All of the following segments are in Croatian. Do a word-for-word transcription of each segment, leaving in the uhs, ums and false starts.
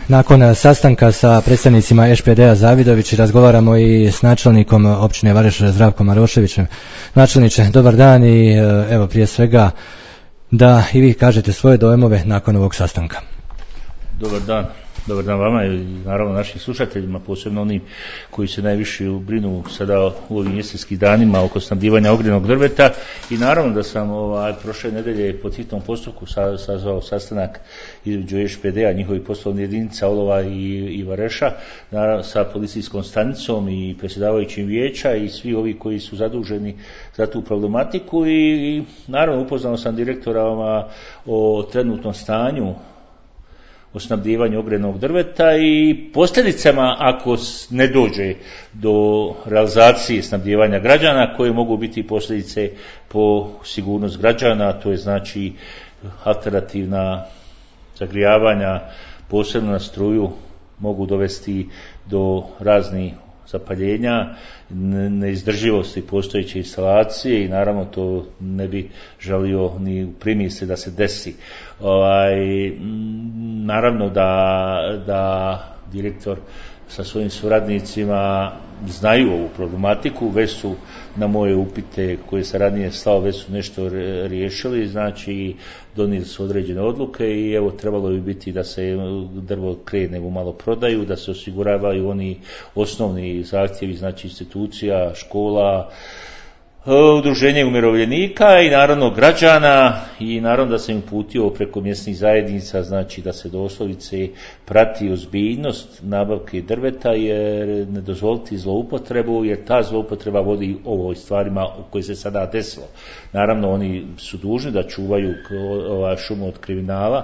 Nakon sastanka sa predstavnicima Š P D-a Zavidović razgovaramo i s načelnikom općine Vareš Zdravkom Maroševićem. Načelniče, dobar dan i evo prije svega da i vi kažete svoje dojmove nakon ovog sastanka. Dobar dan. Dobar dan vama i naravno našim slušateljima, posebno onim koji se najviše brinu sada u ovim jesenskim danima oko snabdijevanja ogrjevnog drveta. I naravno da sam ovaj, prošle nedelje po hitnom postupku sazvao sastanak između Š P D-a, njihovih poslovnih jedinica Olova i, i Vareša, naravno, sa policijskom stanicom i predsjedavajućim vijeća i svi ovi koji su zaduženi za tu problematiku i, i naravno upoznao sam direktora o trenutnom stanju o snabdijevanju ogrjevnog drveta i posljedicama ako ne dođe do realizacije snabdijevanja građana koje mogu biti posljedice po sigurnost građana, to je znači alternativna zagrijavanja, posebno na struju, mogu dovesti do raznih zapaljenja, neizdrživosti postojeće instalacije i naravno to ne bi želio ni u primisli da se desi. Ovaj, naravno da, da direktor sa svojim suradnicima znaju ovu problematiku, već su na moje upite koje se ranije slao, već su nešto riješili, znači donijeli su određene odluke i evo trebalo bi biti da se drvo krene u malo prodaju, da se osiguravaju oni osnovni zahtjevi, znači institucija, škola, udruženje umirovljenika i naravno građana i naravno da sam im uputio preko mjesnih zajednica, znači da se doslovce prati ozbiljnost nabavke drveta jer ne dozvoliti zloupotrebu jer ta zloupotreba vodi ovoj stvarima u koje se sada desilo. Naravno oni su dužni da čuvaju šumu od kriminala.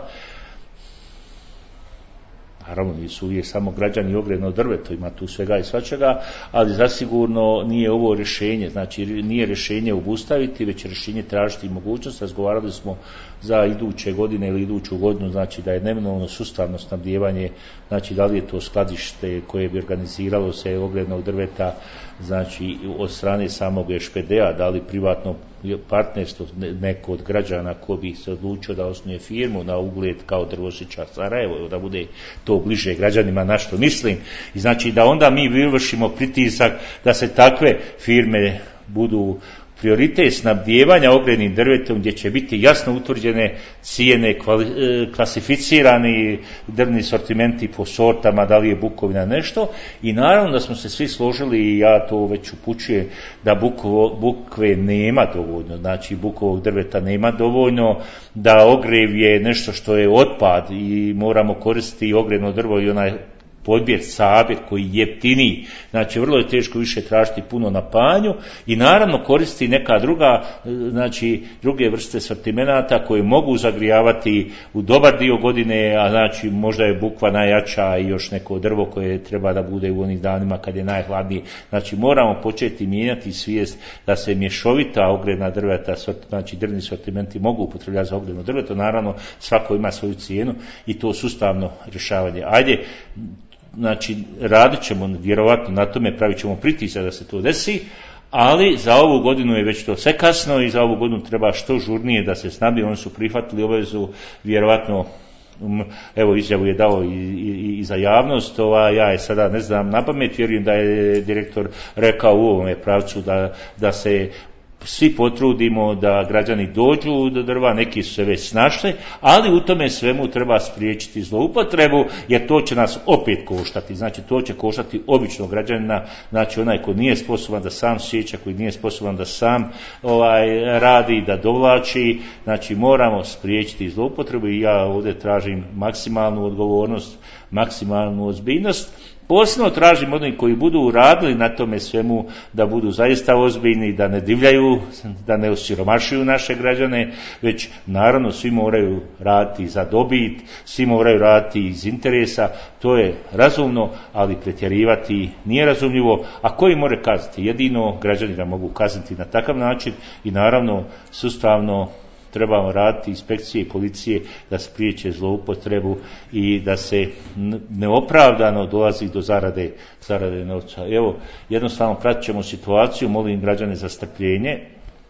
Naravno, nisu uvijek samo građani ogrjevno drveto, ima tu svega i svačega, ali zasigurno nije ovo rješenje, znači nije rješenje obustaviti, već rješenje tražiti mogućnost. Razgovarali smo za iduće godine ili iduću godinu, znači da je neminovno sustavno snabdijevanje, znači da li je to skladište koje bi organiziralo se ogrjevnog drveta, znači od strane samog Š P D-a, da li privatno partnerstvo neko od građana ko bi se odlučio da osnuje firmu na ugled kao Drvosičar Sarajevo, da bude to bliže građanima na što mislim. I znači da onda mi vršimo pritisak da se takve firme budu prioritet snabdijevanja ogrjevnim drvetom gdje će biti jasno utvrđene cijene, klasificirani drvni sortimenti po sortama, da li je bukovina nešto i naravno da smo se svi složili i ja to već upućujem da bukovo, bukve nema dovoljno, znači bukovog drveta nema dovoljno, da ogrjev je nešto što je otpad i moramo koristiti ogrjevno drvo i onaj podbjer sabir koji je jeftiniji, znači vrlo je teško više tražiti puno na panju i naravno koristi neka druga, znači druge vrste sortimenata koje mogu zagrijavati u dobar dio godine, a znači možda je bukva najjača i još neko drvo koje treba da bude u onih danima kad je najhladnije. Znači moramo početi mijenjati svijest da se mješovita ogrjevna drveta, znači drvni sortimenti mogu upotrebljati za ogrjevno drveto, naravno svako ima svoju cijenu i to sustavno rješavanje. Ajde, znači radit ćemo vjerovatno na tome, pravit ćemo pritisak da se to desi, ali za ovu godinu je već to sve kasno i za ovu godinu treba što žurnije da se snabdije. Oni su prihvatili obavezu, vjerovatno, evo izjavu je dao i, i, i za javnost, ova, ja je sada ne znam napamet, vjerujem da je direktor rekao u ovome pravcu da, da se svi potrudimo da građani dođu do drva, neki su se već snašli, ali u tome svemu treba spriječiti zloupotrebu, jer to će nas opet koštati. Znači to će koštati običnog građanina, znači onaj koji nije sposoban da sam sjeća, koji nije sposoban da sam ovaj, radi, da dovlači, znači moramo spriječiti zloupotrebu i ja ovdje tražim maksimalnu odgovornost, maksimalnu ozbiljnost. Posebno tražim od onih koji budu radili na tome svemu da budu zaista ozbiljni, da ne divljaju, da ne osiromašuju naše građane, već naravno svi moraju raditi za dobit, svi moraju raditi iz interesa, to je razumno, ali pretjerivati nije razumljivo. A koji more kazniti? Jedino građani da mogu kazniti na takav način i naravno sustavno trebamo raditi inspekcije i policije da spriječe zloupotrebu i da se neopravdano dolazi do zarade, zarade novca. Evo, jednostavno pratit ćemo situaciju, molim građane za strpljenje,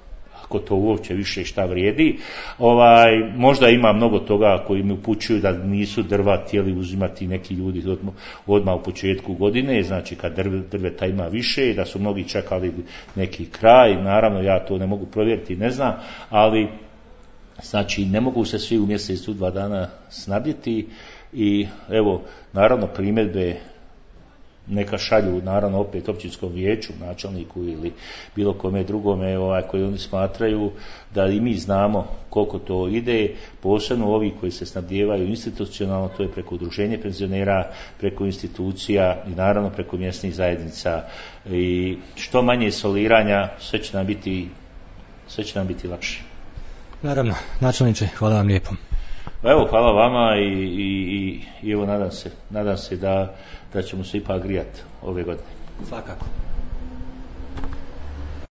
ako to uopće više šta vrijedi. Ovaj, možda ima mnogo toga koji mi upućuju da nisu drva htjeli uzimati neki ljudi odmah, odmah u početku godine, znači kad drve, drveta ima više, da su mnogi čekali neki kraj, naravno ja to ne mogu provjeriti, ne znam, ali znači ne mogu se svi u mjesecu dva dana snabdjeti i evo, naravno primjedbe neka šalju naravno opet općinskom vijeću, načelniku ili bilo kome drugome ovaj, koji oni smatraju da i mi znamo koliko to ide, posebno ovi koji se snabdijevaju institucionalno, to je preko udruženja penzionera, preko institucija i naravno preko mjesnih zajednica i što manje soliranja, sve će nam biti, sve će nam biti lakše. Naravno, načelniče, hvala vam lijepo. Evo, hvala vama i, i, i evo nadam se, nadam se da, da ćemo se ipak grijati ove godine. Svakako.